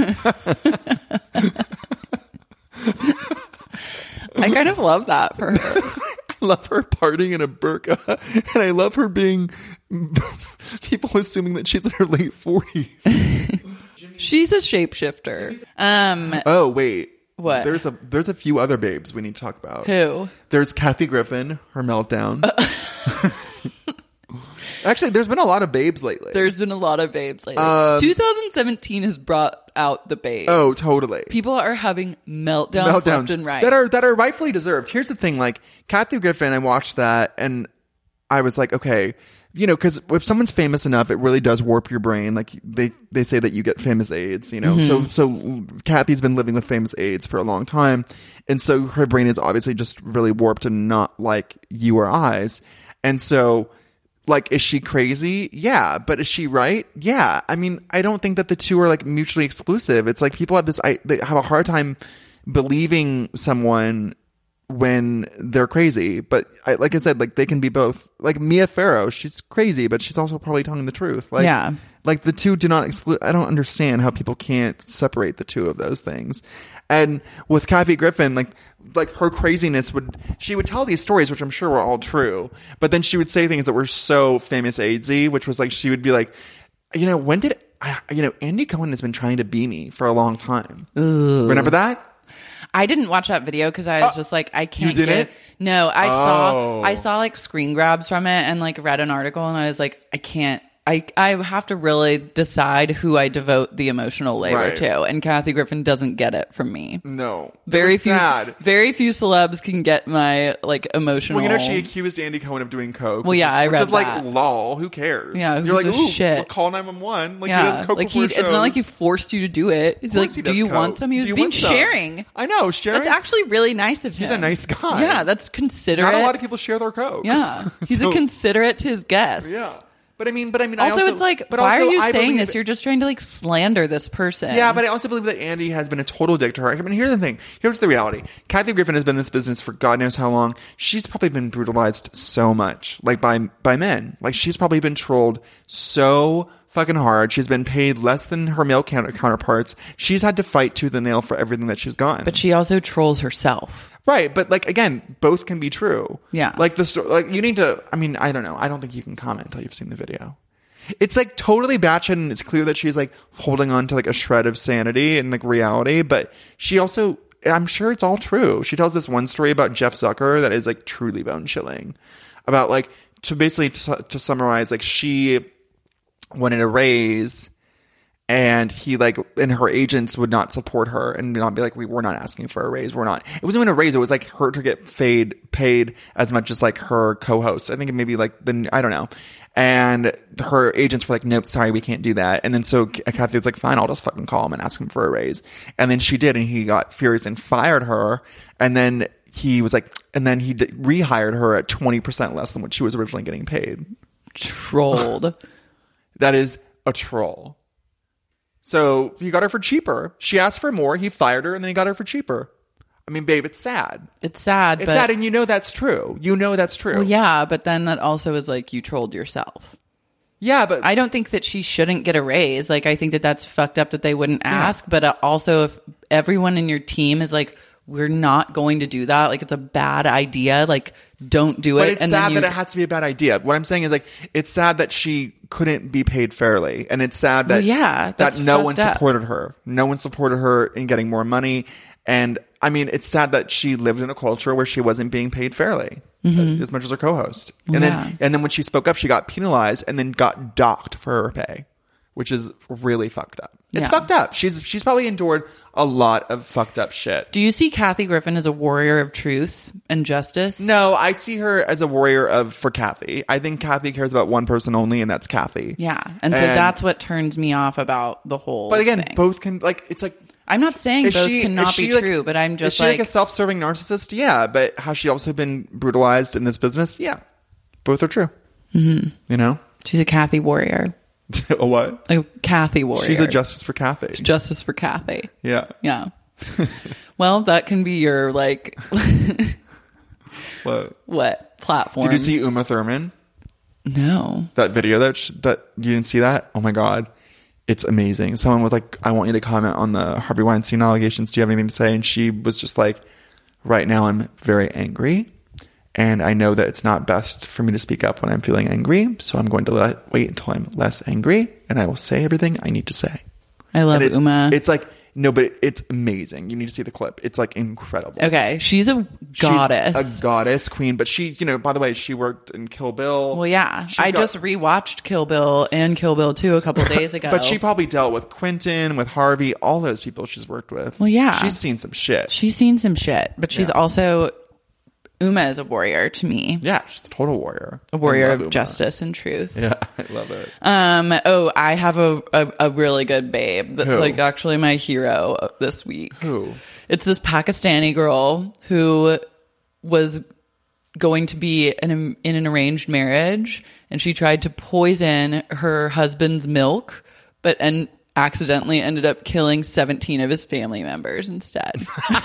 I kind of love that for her. I love her partying in a burqa, and I love her being people assuming that she's in her late forties. She's a shapeshifter. Um, oh wait, what? There's a there's a few other babes we need to talk about. Who? There's Kathy Griffin, her meltdown. Actually, there's been a lot of babes lately. There's been a lot of babes lately. Um, twenty seventeen has brought out the babes. Oh, totally. People are having meltdowns, meltdowns left and right that are that are rightfully deserved. Here's the thing: like Kathy Griffin, I watched that and I was like, okay. You know, because if someone's famous enough, it really does warp your brain. Like they, they say that you get famous AIDS, you know. Mm-hmm. So so Kathy's been living with famous AIDS for a long time. And so her brain is obviously just really warped and not like you or I's. And so, like, is she crazy? Yeah. But is she right? Yeah. I mean, I don't think that the two are like mutually exclusive. It's like people have this, I, they have a hard time believing someone when they're crazy, but I, like I said, like they can be both. Like Mia Farrow, she's crazy, but she's also probably telling the truth. Like, yeah, like the two do not exclude. I don't understand how people can't separate the two of those things. And with Kathy Griffin, like like her craziness would she would tell these stories, which I'm sure were all true, but then she would say things that were so famous AIDSy, which was like she would be like, you know, when did I, you know, Andy Cohen has been trying to be me for a long time. Ooh. Remember that? I didn't watch that video because I was uh, just like, I can't. You didn't? Get, no, I oh. saw I saw like screen grabs from it and like read an article, and I was like, I can't. I I have to really decide who I devote the emotional labor right. to, and Kathy Griffin doesn't get it from me. No, very few, sad. very few celebs can get my like emotional. Well, you know, she accused Andy Cohen of doing coke. Well, yeah, I read just that. Like, lol, who cares? Yeah, you're like, ooh, shit. Well, call nine one one. Like, yeah, he does coke like before he, shows. it's not like he forced you to do it. He's like, he do you coke. want some? He was do being some? sharing. I know, sharing. That's actually really nice of him. He's a nice guy. Yeah, that's considerate. Not a lot of people share their coke. Yeah, he's so, a considerate to his guests. Yeah. But I mean, but I mean, also, I also it's like, but why also, are you I saying this? it, You're just trying to like slander this person. Yeah, but I also believe that Andy has been a total dick to her. I mean, here's the thing. Here's the reality. Kathy Griffin has been in this business for God knows how long. She's probably been brutalized so much, like by by men. Like she's probably been trolled so fucking hard. She's been paid less than her male counter- counterparts. She's had to fight tooth and nail for everything that she's gotten. But she also trolls herself. Right, but like again, both can be true. Yeah. Like the sto- like you need to. I mean, I don't know. I don't think you can comment until you've seen the video. It's like totally batshit, and it's clear that she's like holding on to like a shred of sanity and like reality, but she also, I'm sure it's all true. She tells this one story about Jeff Zucker that is like truly bone chilling. About like, to basically to, to summarize, like she wanted a raise And he like, and her agents would not support her and not be like, we, we're not asking for a raise. We're not, it wasn't even a raise. It was like her to get paid, paid as much as like her co-host. I think it maybe like the, I don't know. And her agents were like, nope, sorry, we can't do that. And then so Kathy was like, fine, I'll just fucking call him and ask him for a raise. And then she did. And he got furious and fired her. And then he was like, and then he d- rehired her at twenty percent less than what she was originally getting paid. Trolled. That is a troll. So he got her for cheaper. She asked for more. He fired her and then he got her for cheaper. I mean, babe, it's sad. It's sad. It's but, sad. And you know that's true. You know that's true. Well, yeah, but then that also is like you trolled yourself. Yeah, but I don't think that she shouldn't get a raise. Like, I think that that's fucked up that they wouldn't ask. Yeah. But uh, also, if everyone in your team is like, we're not going to do that, like, it's a bad idea, like, don't do it. But it's and sad then you... that it has to be a bad idea. What I'm saying is, like, it's sad that she couldn't be paid fairly. And it's sad that, well, yeah, that no one up. supported her. No one supported her in getting more money. And, I mean, it's sad that she lived in a culture where she wasn't being paid fairly. Mm-hmm. As much as her co-host. And yeah. then and then when she spoke up, she got penalized and then got docked for her pay, which is really fucked up. It's yeah. fucked up. She's she's probably endured a lot of fucked up shit. Do you see Kathy Griffin as a warrior of truth and justice? No, I see her as a warrior of for Kathy. I think Kathy cares about one person only, and that's Kathy. Yeah. And so and, that's what turns me off about the whole But again, thing. both can, like, it's like, I'm not saying both she, cannot be like, true, but I'm just is she like, like a self-serving narcissist? Yeah, but has she also been brutalized in this business? Yeah, both are true. Mm-hmm. You know, she's a Kathy warrior. A what? A Kathy warrior. She's a justice for Kathy. Justice for Kathy. Yeah, yeah. Well, that can be your like what what platform? Did you see Uma Thurman? No, that video that sh- that you didn't see that? Oh my god. It's amazing. Someone was like, I want you to comment on the Harvey Weinstein allegations. Do you have anything to say? And she was just like, right now I'm very angry. And I know that it's not best for me to speak up when I'm feeling angry. So I'm going to let, wait until I'm less angry. And I will say everything I need to say. I love it's, Uma. It's like, no, but it's amazing. You need to see the clip. It's like incredible. Okay. She's a goddess. She's a goddess queen. But she, you know, by the way, she worked in Kill Bill. Well, yeah. She I got, just rewatched Kill Bill and Kill Bill two a couple of days ago. But she probably dealt with Quentin, with Harvey, all those people she's worked with. Well, yeah. She's seen some shit. She's seen some shit. But she's yeah. also... Uma is a warrior to me. Yeah, she's a total warrior. A warrior of Uma. justice and truth. Yeah, I love it. Um. Oh, I have a, a, a really good babe that's Who? like actually my hero this week. Who? It's this Pakistani girl who was going to be in, in an arranged marriage, and she tried to poison her husband's milk, but and accidentally ended up killing seventeen of his family members instead.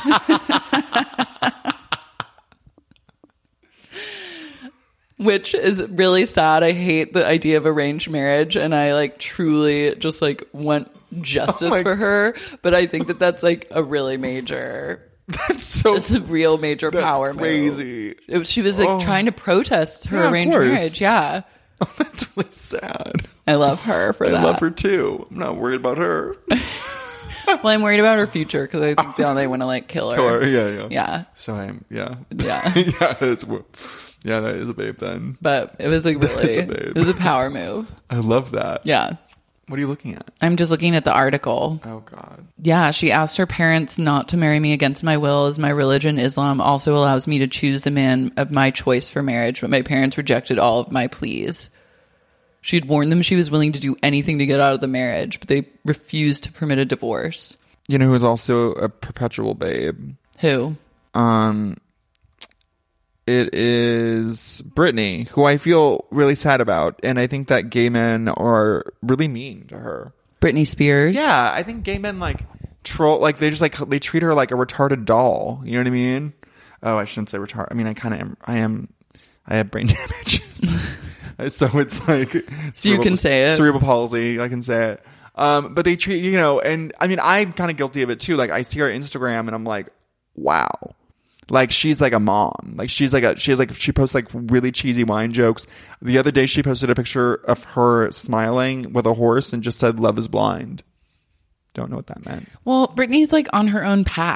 Which is really sad. I hate the idea of arranged marriage, and I like truly just like want justice oh for her. But I think that that's like a really major. That's so. It's a real major that's power crazy. move. It was, she was like oh. trying to protest her yeah, arranged marriage. Yeah. Oh, that's really sad. I love her for I that. I love her too. I'm not worried about her. Well, I'm worried about her future because I think now they want to like kill her. Kill her. Yeah, yeah. Yeah. So I'm. Yeah. Yeah. yeah. That's. Yeah, that is a babe then. But it was like really, it was a power move. I love that. Yeah. What are you looking at? I'm just looking at the article. Oh, God. Yeah, she asked her parents not to marry me against my will, as my religion, Islam, also allows me to choose the man of my choice for marriage, but my parents rejected all of my pleas. She'd warned them she was willing to do anything to get out of the marriage, but they refused to permit a divorce. You know who's also a perpetual babe? Who? Um... It is Britney, who I feel really sad about. And I think that gay men are really mean to her. Britney Spears? Yeah, I think gay men like troll, like they just like, they treat her like a retarded doll. You know what I mean? Oh, I shouldn't say retarded. I mean, I kind of am, I am, I have brain damage. So it's like. So cerebral, you can say it. Cerebral palsy, I can say it. Um, but they treat, you know, and I mean, I'm kind of guilty of it too. Like I see her Instagram and I'm like, wow. Like she's like a mom. Like she's like a she has like she posts like really cheesy wine jokes. The other day she posted a picture of her smiling with a horse and just said "Love is blind." Don't know what that meant. Well, Britney's like on her own path.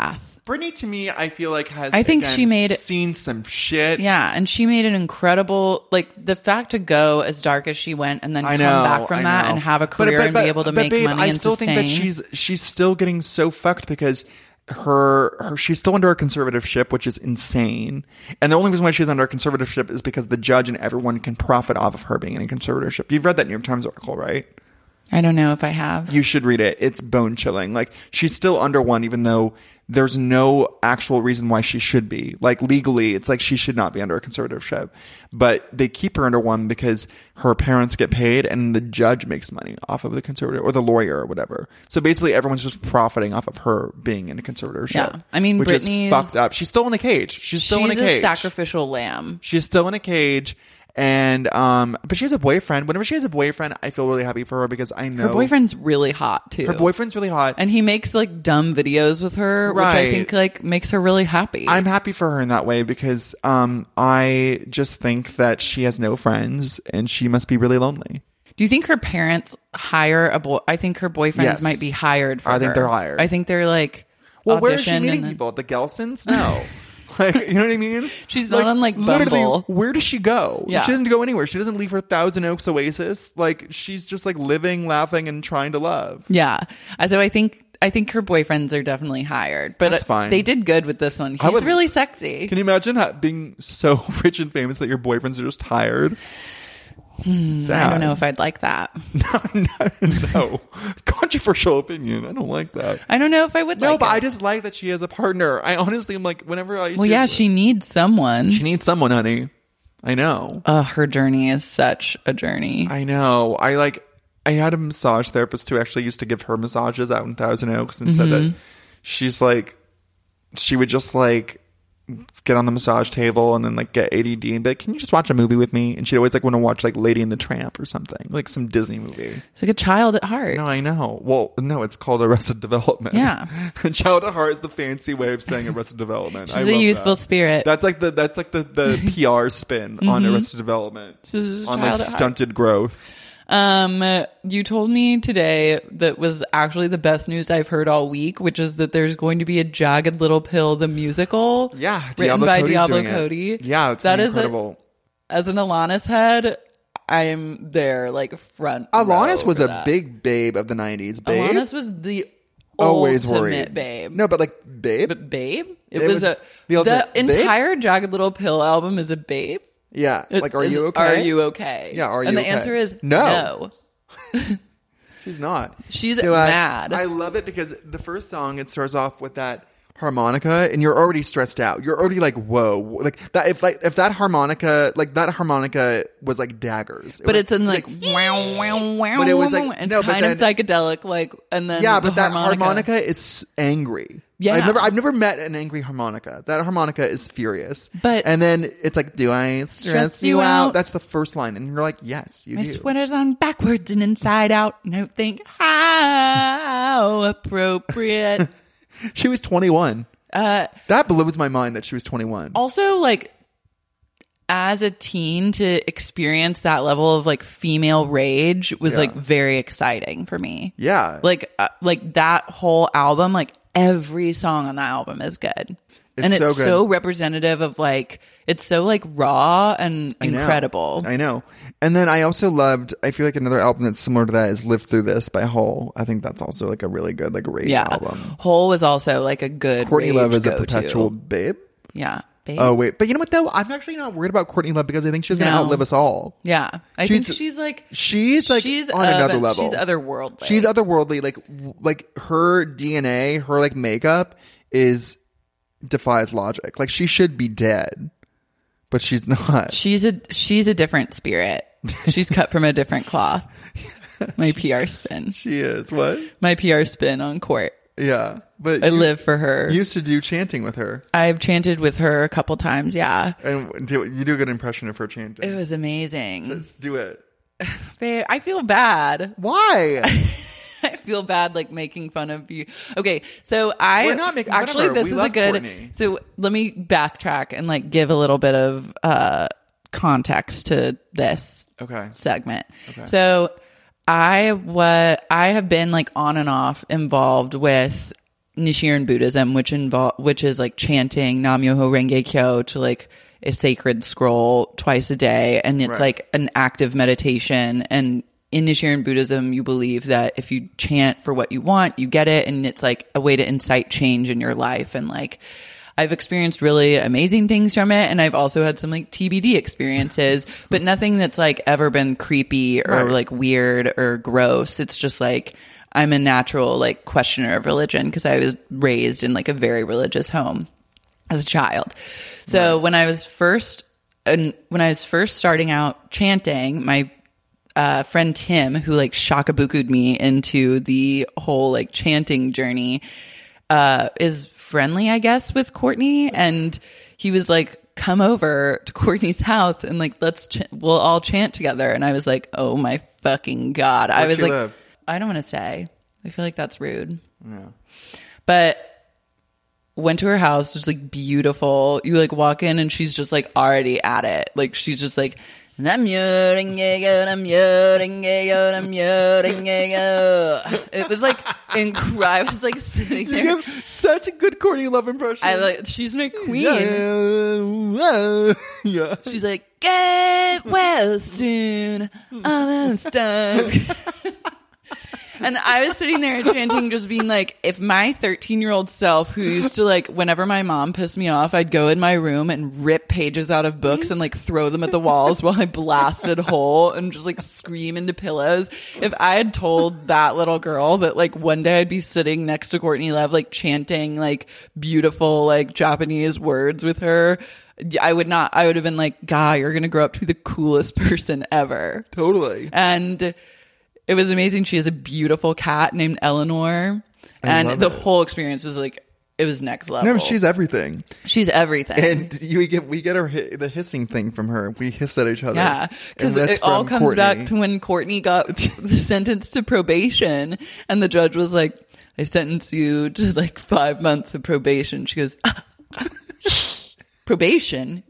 Brittany, to me, I feel like has. I think again, she made seen some shit. Yeah, and she made an incredible like the fact to go as dark as she went and then I come know, back from I that know. and have a But- career but- and but- be able to but make babe, money I and still sustain. think that she's she's still getting so fucked because her her she's still under a conservatorship, which is insane. And the only reason why she's under a conservatorship is because the judge and everyone can profit off of her being in a conservatorship. You've read that New York Times article, right? I don't know if I have. You should read it. It's bone chilling. Like, she's still under one, even though there's no actual reason why she should be. Like, legally, it's like she should not be under a conservatorship. But they keep her under one because her parents get paid and the judge makes money off of the conservator or the lawyer or whatever. So basically, everyone's just profiting off of her being in a conservatorship. Yeah. I mean, which Britney's- is fucked up. She's still in a cage. She's still she's in a cage. a sacrificial lamb. She's still in a cage. And um but she has a boyfriend. Whenever she has a boyfriend, I feel really happy for her because I know Her boyfriend's really hot too. her boyfriend's really hot. and he makes like dumb videos with her, which I Right. think like makes her really happy. I'm happy for her in that way because um I just think that she has no friends and she must be really lonely. Do you think her parents hire a boy? I think her boyfriends Yes. might be hired for I think her. they're hired. I think they're like Well, where is she audition meeting and then- people? At the Gelsons? No. Like, you know what I mean? She's not on, like, Bumble. Where does she go? Yeah. She doesn't go anywhere. She doesn't leave her Thousand Oaks oasis. Like, she's just like living, laughing, and trying to love. Yeah. Uh, So I think I think her boyfriends are definitely hired, but That's uh, fine. they did good with this one. I He's would- really sexy. Can you imagine how, being so rich and famous that your boyfriends are just tired? Sad. I don't know if I'd like that. no. Controversial opinion. I don't like that. I don't know if I would. No, like but it. I just like that she has a partner. I honestly am like, whenever I Well, see yeah, her- she needs someone. she needs someone, honey. I know. Uh, her journey is such a journey. I know. I like. I had a massage therapist who actually used to give her massages out in Thousand Oaks, and said Mm-hmm. that she's like, she would just like get on the massage table and then like get A D D and be like, "Can you just watch a movie with me?" And she'd always like want to watch like Lady and the Tramp or something, like some Disney movie. It's like a child at heart. No, I know. Well, no, it's called Arrested Development. Yeah. Child at Heart is the fancy way of saying Arrested Development. She's I a love youthful that. spirit. That's like the that's like the, the P R spin on Arrested Development. She's just a on child like at heart. stunted growth. Um, you told me today that was actually the best news I've heard all week, which is that there's going to be a Jagged Little Pill the musical. Yeah, written Diablo by Cody's Diablo doing it. Cody. Yeah, it's that is a- incredible. as an Alanis head, I am there like front. Alanis row was for a that. big babe of the nineties. Babe, Alanis was the always ultimate worried. babe. No, but like babe. But babe, it, It was, was a the the, ultimate babe? entire Jagged Little Pill album is a babe. yeah, It like are is, you okay? Are you okay? Yeah, are you And the okay? answer is No. no. She's not. She's So, uh, mad. I love it because the first song, it starts off with that harmonica and you're already stressed out. You're already like, whoa. Like that if like if that harmonica like that harmonica was like daggers. It But was, it's in like, wow, wow, wow. But it was like- wow, it's no, but kind of then- psychedelic, like, and then yeah, the but that harmonica. harmonica is angry. Yeah. I've never I've never met an angry harmonica. That harmonica is furious. But- and then it's like, do I stress, Stress you you out? out? That's the first line, and you're like, yes, you My do. sweater's on backwards and inside out. And I think how appropriate. She was twenty-one. Uh, That blows my mind that she was twenty-one. also, like, as a teen to experience that level of like female rage was Yeah. like very exciting for me. Yeah, Like, uh, like that whole album, like every song on that album is good. It's and it's so so, good. representative of like, it's so like raw and I know. incredible. I know. And then I also loved, I feel like another album that's similar to that is Live Through This by Hole. I think that's also like a really good, like rage Yeah. album. Hole was also like a good Courtney rage Love is a go-to. perpetual babe. Yeah. Babe. Oh, wait. But you know what, though? I'm actually not worried about Courtney Love because I think she's going to No. outlive us all. Yeah. I She's- think she's like, She's like she's on of- another level. She's otherworldly. She's otherworldly. Like, w- like her D N A, her like makeup is defies logic. Like she should be dead, but she's not. She's a she's a different spirit. She's cut from a different cloth. My P R spin. She is. What? My P R spin on court. Yeah. But I you live for her. used to do chanting with her. I've chanted with her a couple times. Yeah. And do, you do a good impression of her chanting. It was amazing. Let's do it. Babe, I feel bad. Why? I feel bad like making fun of you. Okay, so I We're not making fun of actually her. this We is a love good. Courtney. So let me backtrack and like give a little bit of uh context to this Okay. segment. So I what I have been like on and off involved with Nichiren Buddhism, which involve which is like chanting Nam-myoho Renge Kyo to like a sacred scroll twice a day, and it's Right. like an active meditation. And in Nichiren Buddhism, you believe that if you chant for what you want, you get it, and it's like a way to incite change in your life. And like, I've experienced really amazing things from it, and I've also had some like T B D experiences, but nothing that's like ever been creepy or Right. like weird or gross. It's just like I'm a natural like questioner of religion because I was raised in like a very religious home as a child. So right. when I was first and when I was first starting out chanting, my uh, friend Tim, who like shakabuku'd me into the whole like chanting journey, uh, is friendly, I guess, with Courtney, and he was like, come over to Courtney's house and like let's ch- we'll all chant together. And I was like, oh my fucking god. Where'd I was she like live? I don't want to say. I feel like that's rude. Yeah. But went to her house, just like beautiful. You like walk in and she's just like already at it. Like she's just like it was like incredible. I was like sitting there. You have such a good Courtney Love impression. I like she's my queen. Yeah. yeah. She's like, get well soon on the stars. And I was sitting there chanting, just being like, if my thirteen-year-old self, who used to like, whenever my mom pissed me off, I'd go in my room and rip pages out of books and like throw them at the walls while I blasted hole and just like scream into pillows. If I had told that little girl that like one day I'd be sitting next to Courtney Love, like chanting like beautiful like Japanese words with her, I would not, I would have been like, God, you're going to grow up to be the coolest person ever. Totally. And it was amazing. She has a beautiful cat named Eleanor. And the it. whole experience was like, it was next level. No, she's everything. She's everything. And you, we get we get our hi- the hissing thing from her. We hiss at each other. Yeah, because And that's it all from comes Courtney. back to when Courtney got sentenced to probation, and the judge was like, "I sentence you to like five months of probation." She goes, ah, ah, "Probation."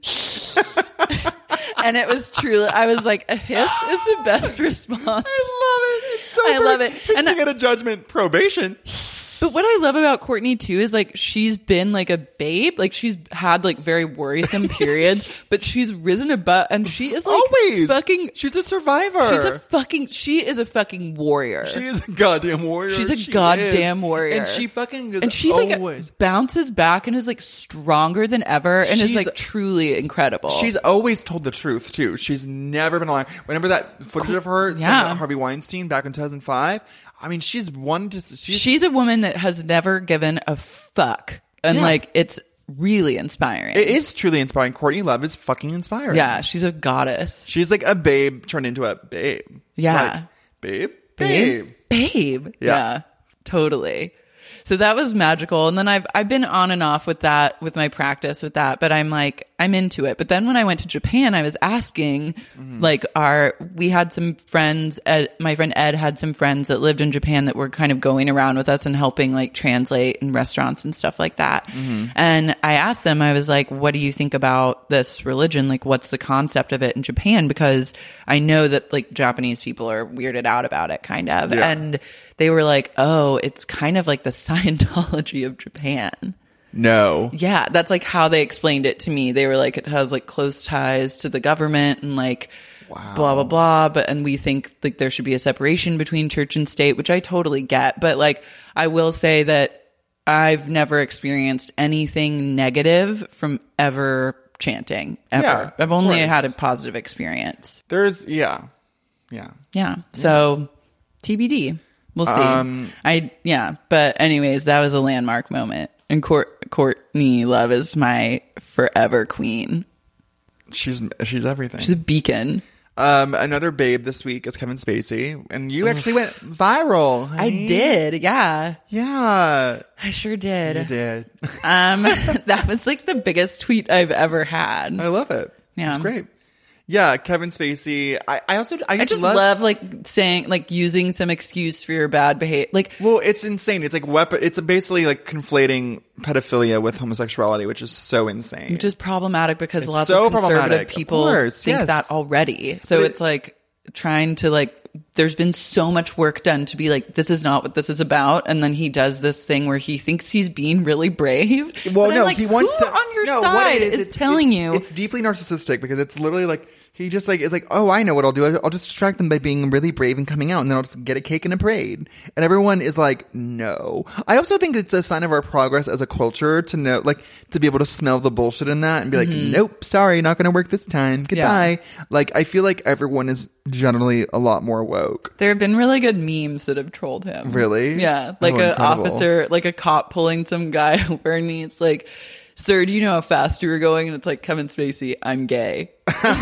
And it was truly, I was like, a hiss is the best response. I love it. It's so I love it. And And to get a judgment, probation. But what I love about Courtney too is like she's been like a babe, like she's had like very worrisome periods, but she's risen above, and she is like Always. fucking. She's a survivor. She's a fucking. She is a fucking warrior. She is a goddamn warrior. She's a She goddamn is. warrior, And she fucking is and she's always. like bounces back and is like stronger than ever, and is She's- like truly incredible. She's always told the truth too. She's never been a liar. Remember that footage of her saying Yeah. about Harvey Weinstein back in two thousand five? I mean, she's one to. She's, she's a woman that has never given a fuck, and Yeah. like it's really inspiring. It is truly inspiring. Courtney Love is fucking inspiring. Yeah, she's a goddess. She's like a babe turned into a babe. Yeah. Like, babe, babe. Babe. Babe. Yeah. Yeah. Totally. So that was magical. And then I've I've been on and off with that, with my practice with that, but I'm like, I'm into it. But then when I went to Japan, I was asking, Mm-hmm. like, our, we had some friends, Ed, my friend Ed had some friends that lived in Japan that were kind of going around with us and helping like translate in restaurants and stuff like that. Mm-hmm. And I asked them, I was like, what do you think about this religion? Like, what's the concept of it in Japan? Because I know that like Japanese people are weirded out about it, kind of. Yeah. And they were like, oh, it's kind of like the Scientology of Japan. No. Yeah, that's like how they explained it to me. They were like, it has like close ties to the government and like Wow. blah, blah, blah. But, and we think like there should be a separation between church and state, which I totally get. But like, I will say that I've never experienced anything negative from ever chanting, ever. Yeah, I've of only course. had a positive experience. There's, yeah. Yeah. Yeah. So T B D. We'll see. Um, I, yeah. But anyways, that was a landmark moment. And Court, Courtney Love is my forever queen. She's, she's everything. She's a beacon. Um, another babe this week is Kevin Spacey, and you actually went viral. I honey. did. Yeah. Yeah, I sure did. you did. Um, that was like the biggest tweet I've ever had. I love it. Yeah. It's great. Yeah, Kevin Spacey. I, I also I I just, just love, love like saying, like using some excuse for your bad behavior. Like, Well, it's insane. It's like weapon. It's basically like conflating pedophilia with homosexuality, which is so insane. which is problematic because It's lots so of conservative problematic. Of people course, think yes. that already. So But it- it's like trying to like there's been so much work done to be like, this is not what this is about. And then he does this thing where he thinks he's being really brave. Well, but no, like, he wants who to. on your no, what side it is, is it's, telling it's, you. It's deeply narcissistic because it's literally like, he just like is like, oh, I know what I'll do. I'll just distract them by being really brave and coming out, and then I'll just get a cake and a parade. And everyone is like, no. I also think it's a sign of our progress as a culture to know, like, to be able to smell the bullshit in that and be like, Mm-hmm. nope, sorry, not going to work this time. Goodbye. Yeah. Like, I feel like everyone is generally a lot more woke. There have been really good memes that have trolled him. Really? Yeah, like Oh, an incredible. officer, like a cop pulling some guy over, and he's like, "Sir, do you know how fast you were going?" And it's like, Kevin Spacey, I'm gay.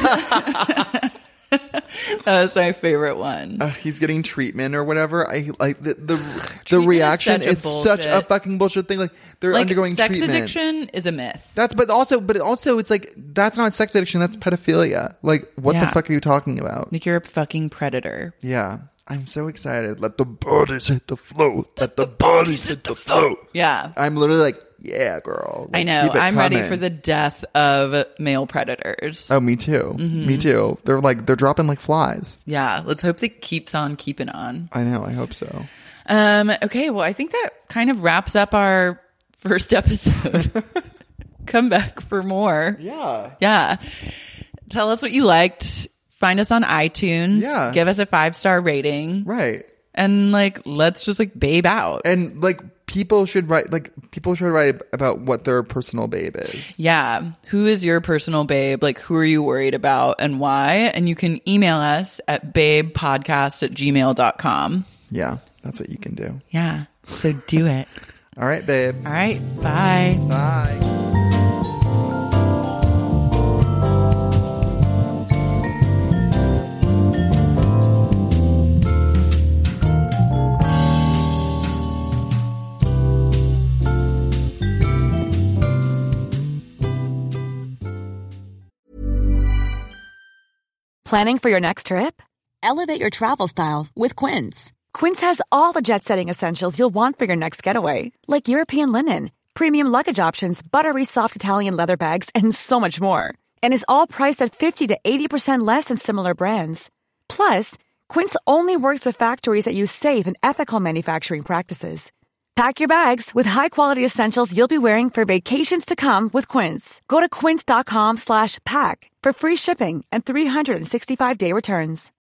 That was my favorite one. Uh, he's getting treatment or whatever. I like the the, the Treatment reaction is is such a such a bullshit. fucking bullshit thing. Like they're Like, undergoing sex treatment. addiction is a myth. That's but also but also it's like that's not sex addiction. That's pedophilia. Like what Yeah. the fuck are you talking about? Like, you're a fucking predator. Yeah, I'm so excited. Let the bodies hit the floor. Let the bodies hit the floor. Yeah. I'm literally like, yeah, girl. Like, I know. keep it I'm ready coming. for the death of male predators. Oh, me too. Mm-hmm. Me too. They're like they're dropping like flies. Yeah. Let's hope that keeps on keeping on. I know. I hope so. Um, okay. Well, I think that kind of wraps up our first episode. Come back for more. Yeah. Yeah. Tell us what you liked. Find us on iTunes. Yeah. Give us a five star rating. Right. And like, let's just like babe out. And like people should write like people should write about what their personal babe is. Yeah. Who is your personal babe? Like, who are you worried about and why? And you can email us at babepodcast at gmail dot com. Yeah, that's what you can do. Yeah. So do it. All right, babe. All right. Bye. Bye. Planning for your next trip? Elevate your travel style with Quince. Quince has all the jet-setting essentials you'll want for your next getaway, like European linen, premium luggage options, buttery soft Italian leather bags, and so much more. And is all priced at fifty to eighty percent less than similar brands. Plus, Quince only works with factories that use safe and ethical manufacturing practices. Pack your bags with high-quality essentials you'll be wearing for vacations to come with Quince. Go to quince dot com slash pack for free shipping and three sixty-five day returns.